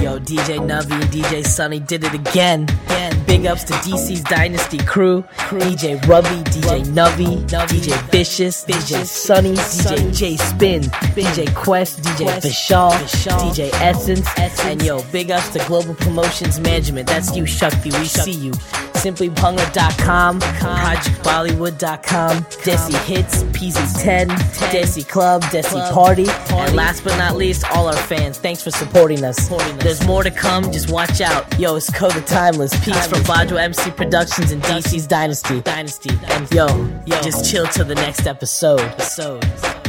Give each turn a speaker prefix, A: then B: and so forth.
A: Yo, DJ Nuvi and DJ Sunny did it again. Big ups to DC's Dynasty crew. DJ Rubby, DJ Nuvi, DJ Vicious, DJ Sunny, DJ J Spin, DJ Quest, DJ Vishal, DJ Essence, and yo, big ups to Global Promotions Management. That's you, Shakti. We see you. SimplyBhangra.com, ProjectBollywood.com, Desi Hits, PZ10, Desi Club, Desi Party, and last but not least, all our fans. Thanks for supporting us. There's more to come, just watch out. Yo, it's Coda Timeless. Peace from Vajra MC Productions and DC's Dynasty. And yo, just chill till the next episode.